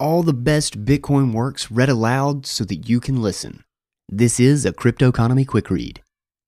all the best Bitcoin works read aloud so that you can listen. This is a Cryptoconomy Quick Read.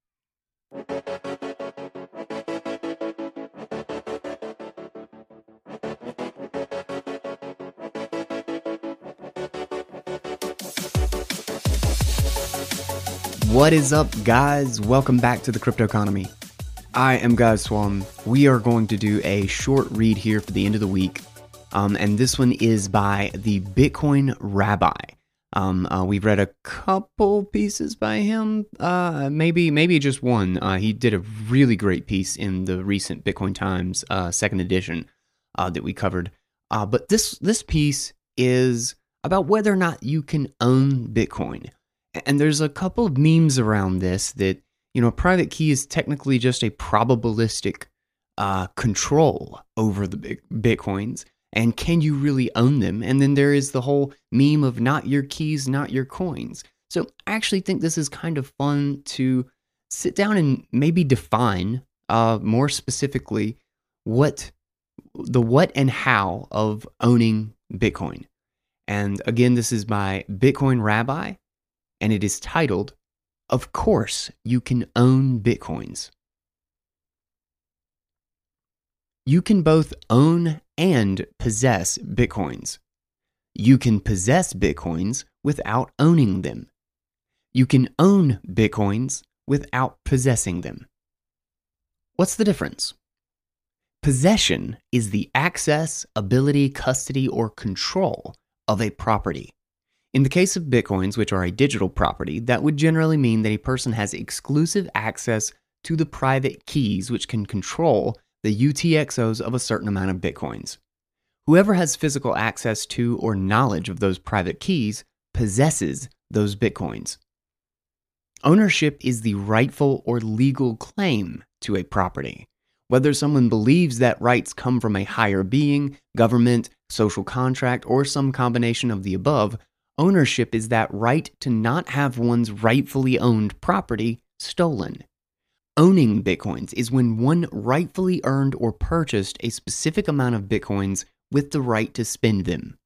What is up, guys? Welcome back to the Cryptoconomy. I am Guy Swan. We are going to do a short read here for the end of the week. And this one is by the Bitcoin Rabbi. We've read a couple pieces by him, maybe just one. He did a really great piece in the recent Bitcoin Times second edition that we covered. But this piece is about whether or not you can own Bitcoin. And there's a couple of memes around this that, a private key is technically just a probabilistic control over the Bitcoins. And can you really own them? And then there is the whole meme of not your keys, not your coins. So I actually think this is kind of fun to sit down and maybe define more specifically what and how of owning Bitcoin. And again, this is by Bitcoin Rabbi, and it is titled, "Of Course You Can Own Bitcoins." You can both own and possess Bitcoins. You can possess Bitcoins without owning them. You can own Bitcoins without possessing them. What's the difference? Possession is the access, ability, custody, or control of a property. In the case of Bitcoins, which are a digital property, that would generally mean that a person has exclusive access to the private keys which can control the UTXOs of a certain amount of Bitcoins. Whoever has physical access to or knowledge of those private keys possesses those Bitcoins. Ownership is the rightful or legal claim to a property. Whether someone believes that rights come from a higher being, government, social contract, or some combination of the above, ownership is that right to not have one's rightfully owned property stolen. Owning Bitcoins is when one rightfully earned or purchased a specific amount of Bitcoins with the right to spend them.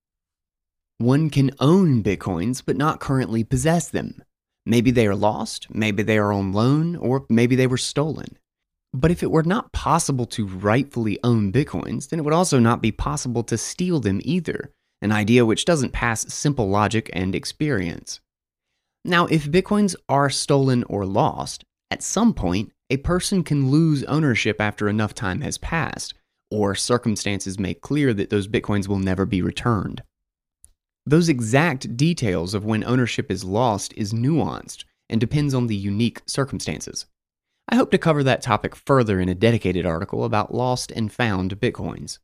One can own Bitcoins but not currently possess them. Maybe they are lost, maybe they are on loan, or maybe they were stolen. But if it were not possible to rightfully own Bitcoins, then it would also not be possible to steal them either, an idea which doesn't pass simple logic and experience. Now, if Bitcoins are stolen or lost, at some point, a person can lose ownership after enough time has passed, or circumstances make clear that those Bitcoins will never be returned. Those exact details of when ownership is lost is nuanced and depends on the unique circumstances. I hope to cover that topic further in a dedicated article about lost and found Bitcoins.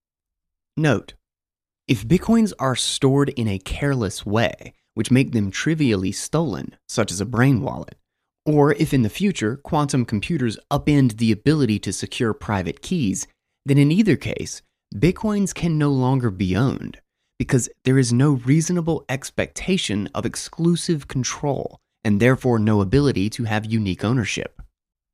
Note: if Bitcoins are stored in a careless way, which make them trivially stolen, such as a brain wallet, or if in the future quantum computers upend the ability to secure private keys, then in either case, Bitcoins can no longer be owned, because there is no reasonable expectation of exclusive control, and therefore no ability to have unique ownership.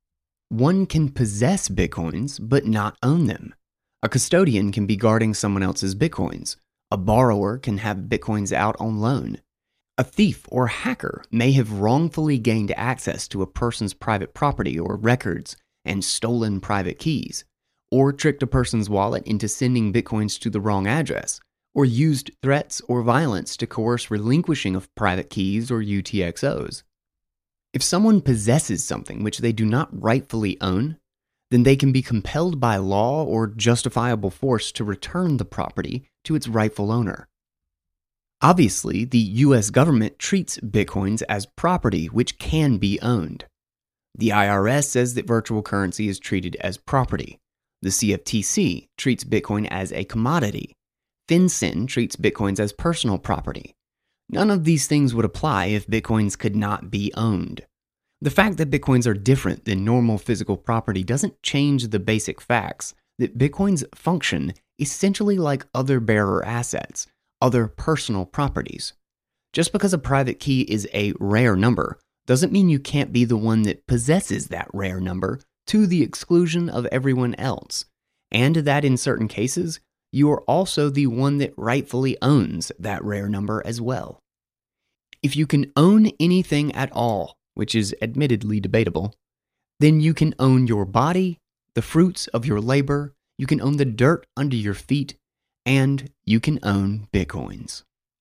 One can possess Bitcoins, but not own them. A custodian can be guarding someone else's Bitcoins. A borrower can have Bitcoins out on loan. A thief or hacker may have wrongfully gained access to a person's private property or records and stolen private keys, or tricked a person's wallet into sending Bitcoins to the wrong address, or used threats or violence to coerce relinquishing of private keys or UTXOs. If someone possesses something which they do not rightfully own, then they can be compelled by law or justifiable force to return the property to its rightful owner. Obviously, the US government treats Bitcoins as property which can be owned. The IRS says that virtual currency is treated as property. The CFTC treats Bitcoin as a commodity. FinCEN treats Bitcoins as personal property. None of these things would apply if Bitcoins could not be owned. The fact that Bitcoins are different than normal physical property doesn't change the basic facts that Bitcoins function essentially like other bearer assets, other personal properties. Just because a private key is a rare number doesn't mean you can't be the one that possesses that rare number to the exclusion of everyone else, and that in certain cases, you are also the one that rightfully owns that rare number as well. If you can own anything at all, which is admittedly debatable, then you can own your body, the fruits of your labor, you can own the dirt under your feet, and you can own Bitcoins.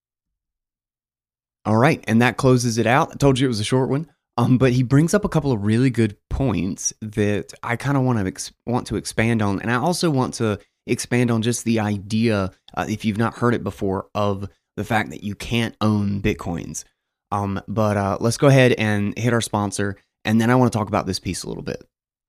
All right, and that closes it out. I told you it was a short one, but he brings up a couple of really good points that I kind of want to expand on, and I also want to expand on just the idea, if you've not heard it before, of the fact that you can't own Bitcoins. But let's go ahead and hit our sponsor, and then I want to talk about this piece a little bit.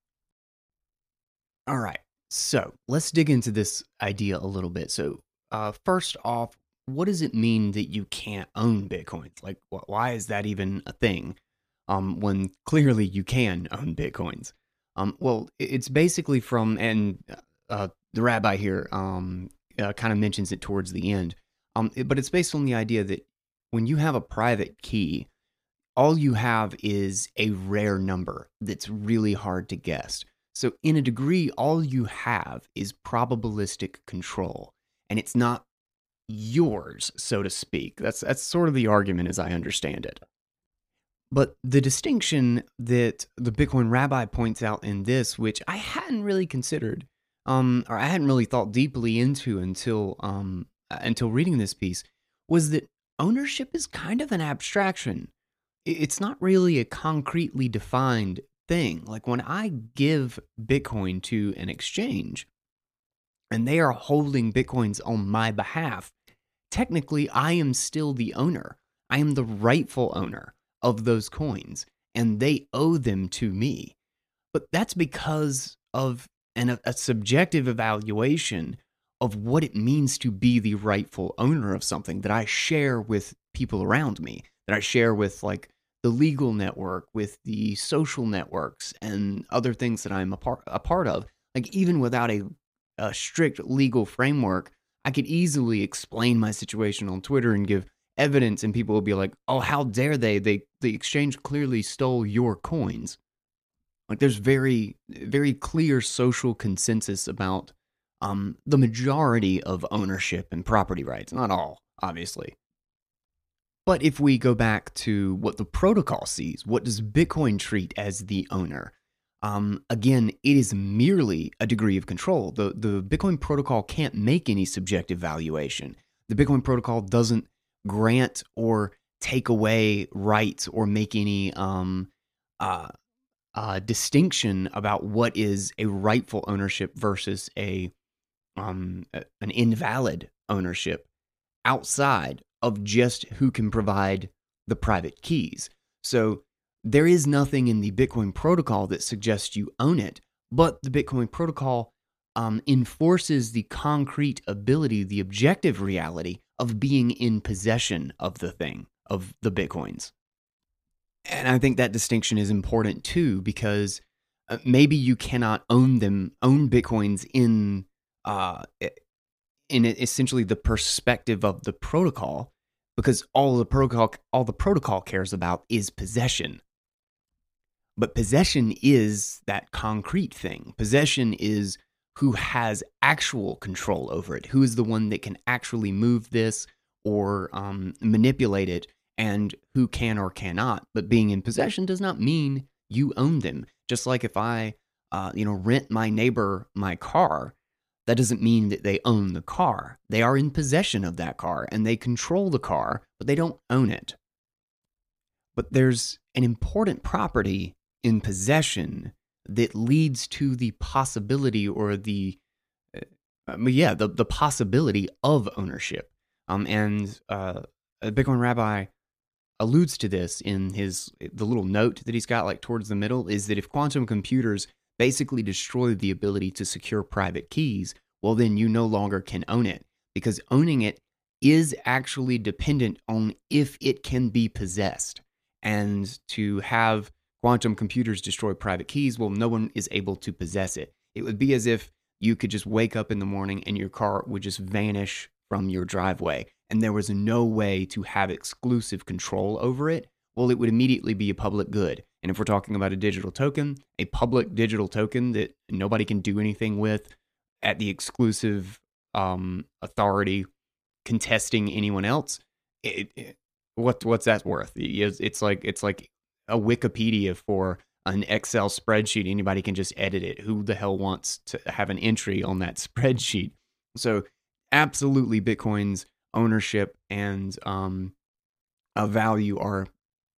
All right, so let's dig into this idea a little bit. So, first off, what does it mean that you can't own Bitcoins? Like, why is that even a thing? When clearly you can own Bitcoins. Well, it's basically from, and the rabbi here kind of mentions it towards the end, but it's based on the idea that when you have a private key, all you have is a rare number that's really hard to guess. So, in a degree, all you have is probabilistic control, and it's not yours, so to speak. That's sort of the argument as I understand it. But the distinction that the Bitcoin rabbi points out in this, which I hadn't really considered, or I hadn't really thought deeply into until reading this piece, was that ownership is kind of an abstraction. It's not really a concretely defined thing. Like when I give Bitcoin to an exchange and they are holding Bitcoins on my behalf, technically I am still the owner. I am the rightful owner of those coins, and they owe them to me. But that's because of a subjective evaluation of what it means to be the rightful owner of something that I share with people around me, that I share with like the legal network, with the social networks, and other things that I'm a part of. Like even without a strict legal framework, I could easily explain my situation on Twitter and give evidence, and people will be like, "Oh, how dare they? The exchange clearly stole your coins." Like there's very, very clear social consensus about the majority of ownership and property rights. Not all, obviously. But if we go back to what the protocol sees, what does Bitcoin treat as the owner? Again, it is merely a degree of control. The Bitcoin protocol can't make any subjective valuation. The Bitcoin protocol doesn't grant or take away rights or make any distinction about what is a rightful ownership versus an invalid ownership outside of just who can provide the private keys. So there is nothing in the Bitcoin protocol that suggests you own it, but the Bitcoin protocol enforces the concrete ability, the objective reality of being in possession of the thing, of the Bitcoins. And I think that distinction is important too, because maybe you cannot own Bitcoins in essentially the perspective of the protocol, because all the protocol cares about is possession. But possession is that concrete thing. Possession is who has actual control over it, who is the one that can actually move this or manipulate it, and who can or cannot. But being in possession does not mean you own them. Just like if I, rent my neighbor my car, that doesn't mean that they own the car. They are in possession of that car, and they control the car, but they don't own it. But there's an important property in possession that leads to the possibility or the possibility of ownership. And a Bitcoin rabbi alludes to this in the little note that he's got like towards the middle, is that if quantum computers basically destroy the ability to secure private keys, well then you no longer can own it, because owning it is actually dependent on if it can be possessed. And to have quantum computers destroy private keys, well, no one is able to possess it. It would be as if you could just wake up in the morning and your car would just vanish from your driveway, and there was no way to have exclusive control over it. Well, it would immediately be a public good. And if we're talking about a digital token, a public digital token that nobody can do anything with at the exclusive authority contesting anyone else, what's that worth? It's like a Wikipedia for an Excel spreadsheet. Anybody can just edit it. Who the hell wants to have an entry on that spreadsheet? So absolutely, Bitcoin's ownership and a value are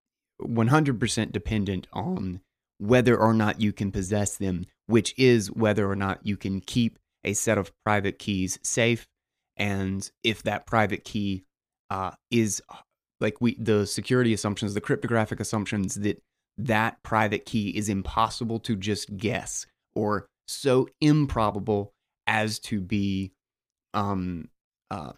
100% dependent on whether or not you can possess them, which is whether or not you can keep a set of private keys safe, and if that private key is like the security assumptions, the cryptographic assumptions that private key is impossible to just guess, or so improbable as to be um, uh,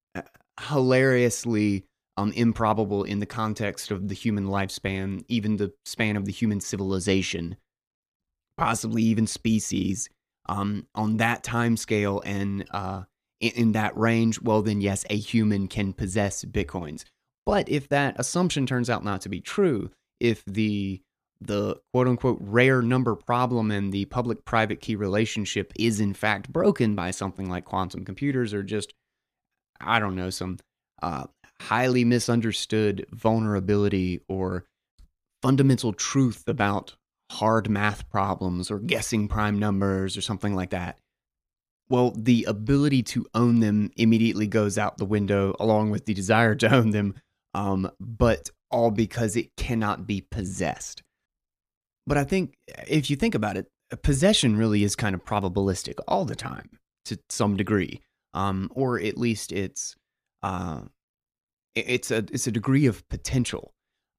hilariously improbable in the context of the human lifespan, even the span of the human civilization, possibly even species, on that time scale and in that range, well, then yes, a human can possess Bitcoins. But if that assumption turns out not to be true, if the quote unquote rare number problem and the public private key relationship is in fact broken by something like quantum computers, or just, I don't know, some highly misunderstood vulnerability or fundamental truth about hard math problems or guessing prime numbers or something like that, well, the ability to own them immediately goes out the window along with the desire to own them, but all because it cannot be possessed. But I think if you think about it, possession really is kind of probabilistic all the time to some degree, or at least uh, it's a degree of potential.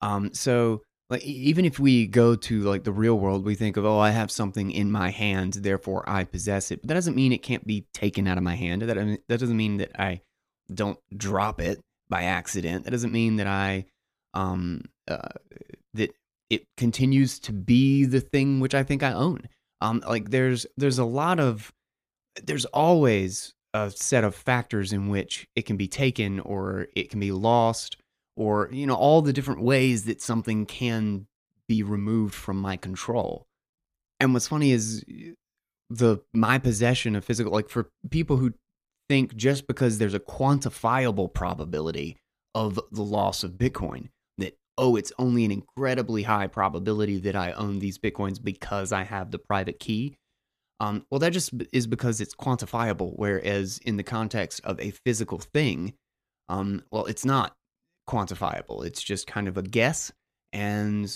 So like even if we go to like the real world, we think of, oh, I have something in my hand, therefore I possess it. But that doesn't mean it can't be taken out of my hand. That doesn't mean that I don't drop it by accident. That doesn't mean that I um that it continues to be the thing which I think I own. Like there's a lot of there's always a set of factors in which it can be taken or it can be lost, or all the different ways that something can be removed from my control. And what's funny is the my possession of physical, like for people who think just because there's a quantifiable probability of the loss of Bitcoin, that, oh, it's only an incredibly high probability that I own these Bitcoins because I have the private key. Well, that just is because it's quantifiable, whereas in the context of a physical thing, well, it's not quantifiable. It's just kind of a guess and,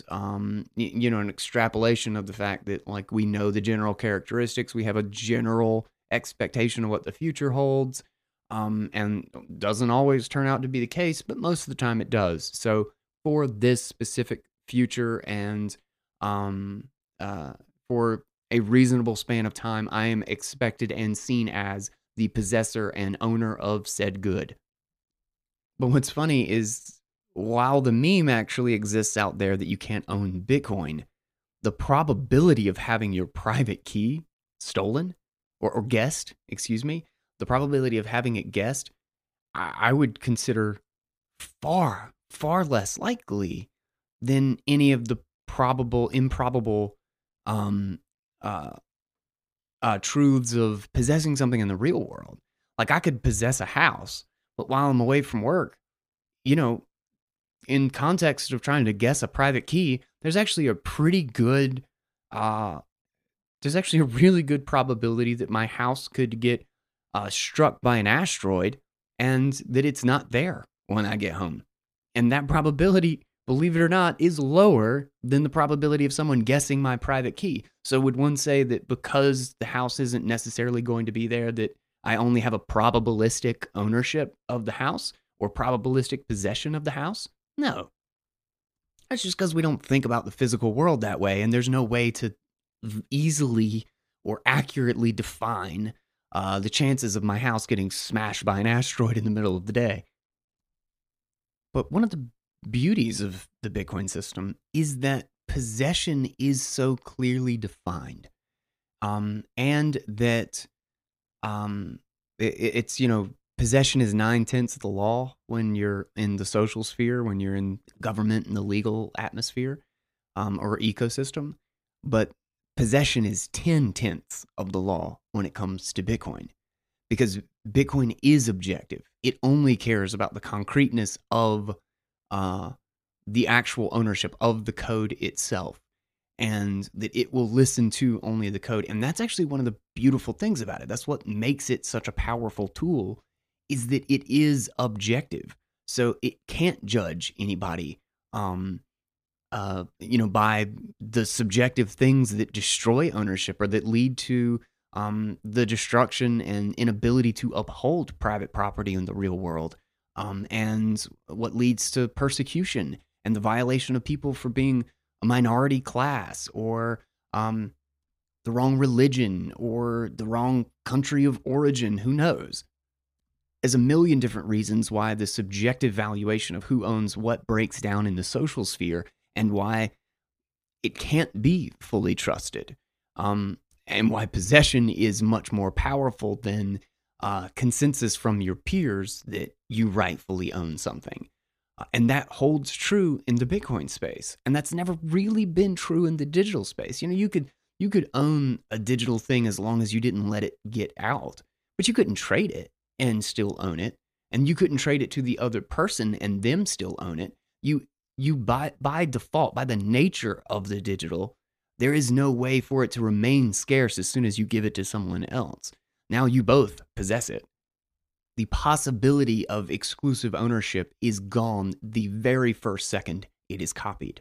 an extrapolation of the fact that, like, we know the general characteristics. We have a general expectation of what the future holds, and doesn't always turn out to be the case, but most of the time it does. So for this specific future and for a reasonable span of time, I am expected and seen as the possessor and owner of said good. But what's funny is while the meme actually exists out there that you can't own Bitcoin, the probability of having your private key stolen or guessed, excuse me, the probability of having it guessed, I would consider far, far less likely than any of the improbable um, uh, truths of possessing something in the real world. Like I could possess a house, but while I'm away from work, you know, in context of trying to guess a private key, there's actually a pretty good, uh, there's actually a really good probability that my house could get struck by an asteroid and that it's not there when I get home. And that probability, believe it or not, is lower than the probability of someone guessing my private key. So would one say that because the house isn't necessarily going to be there, that I only have a probabilistic ownership of the house or probabilistic possession of the house? No. That's just because we don't think about the physical world that way, and there's no way to easily or accurately define the chances of my house getting smashed by an asteroid in the middle of the day. But one of the beauties of the Bitcoin system is that possession is so clearly defined, and that it's possession is 9/10 of the law when you're in the social sphere, when you're in government and the legal atmosphere, or ecosystem. But possession is 10/10 of the law when it comes to Bitcoin, because Bitcoin is objective. It only cares about the concreteness of the actual ownership of the code itself, and that it will listen to only the code. And that's actually one of the beautiful things about it. That's what makes it such a powerful tool, is that it is objective. So it can't judge anybody, by the subjective things that destroy ownership or that lead to the destruction and inability to uphold private property in the real world, and what leads to persecution and the violation of people for being a minority class, or the wrong religion, or the wrong country of origin. Who knows? There's a million different reasons why the subjective valuation of who owns what breaks down in the social sphere, and why it can't be fully trusted, and why possession is much more powerful than consensus from your peers that you rightfully own something. And that holds true in the Bitcoin space. And that's never really been true in the digital space. You could own a digital thing as long as you didn't let it get out, but you couldn't trade it and still own it. And you couldn't trade it to the other person and them still own it. You by default, by the nature of the digital, there is no way for it to remain scarce as soon as you give it to someone else. Now you both possess it. The possibility of exclusive ownership is gone the very first second it is copied.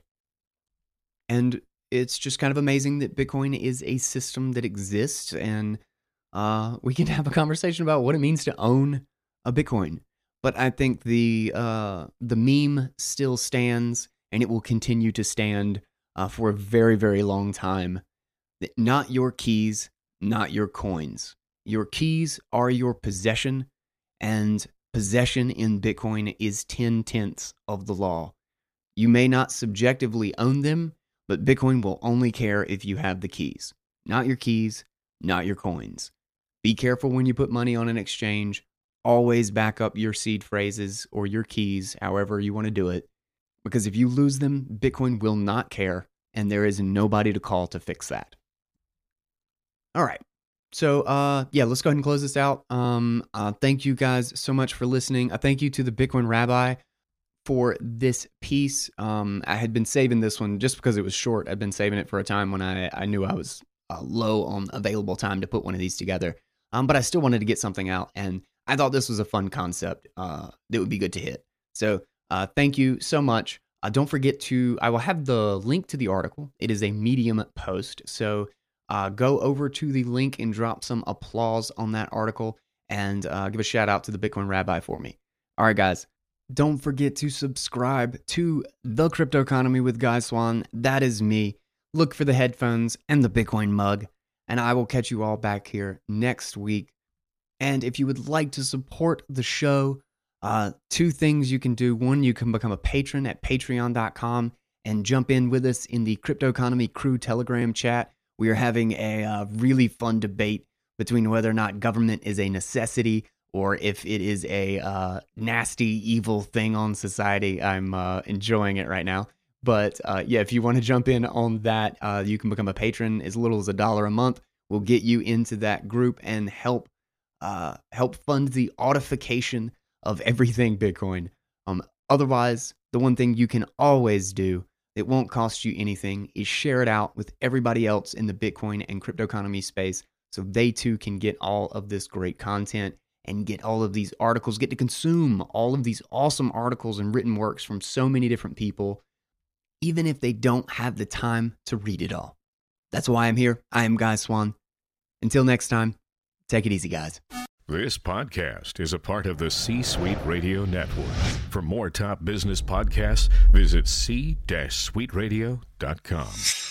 And it's just kind of amazing that Bitcoin is a system that exists, and we can have a conversation about what it means to own a Bitcoin. But I think the meme still stands, and it will continue to stand for a very, very long time. Not your keys, not your coins. Your keys are your possession, and possession in Bitcoin is 10/10 of the law. You may not subjectively own them, but Bitcoin will only care if you have the keys. Not your keys, not your coins. Be careful when you put money on an exchange. Always back up your seed phrases or your keys, however you want to do it. Because if you lose them, Bitcoin will not care, and there is nobody to call to fix that. All right. So, let's go ahead and close this out. Thank you guys so much for listening. Thank you to the Bitcoin Rabbi for this piece. I had been saving this one just because it was short. I'd been saving it for a time when I knew I was low on available time to put one of these together. But I still wanted to get something out, and I thought this was a fun concept that would be good to hit. So thank you so much. Don't forget I will have the link to the article. It is a Medium post. So go over to the link and drop some applause on that article, and give a shout out to the Bitcoin Rabbi for me. All right, guys. Don't forget to subscribe to The Crypto Economy with Guy Swan. That is me. Look for the headphones and the Bitcoin mug, and I will catch you all back here next week. And if you would like to support the show, two things you can do. One, you can become a patron at patreon.com and jump in with us in the Crypto Economy Crew Telegram chat. We are having a really fun debate between whether or not government is a necessity or if it is a nasty, evil thing on society. I'm enjoying it right now. But if you want to jump in on that, you can become a patron as little as $1 a month. We'll get you into that group and help fund the audification of everything Bitcoin. Otherwise, the one thing you can always do, it won't cost you anything, is share it out with everybody else in the Bitcoin and crypto economy space so they too can get all of this great content and get all of these articles, get to consume all of these awesome articles and written works from so many different people, even if they don't have the time to read it all. That's why I'm here. I am Guy Swan. Until next time, take it easy, guys. This podcast is a part of the C-Suite Radio Network. For more top business podcasts, visit c-suiteradio.com.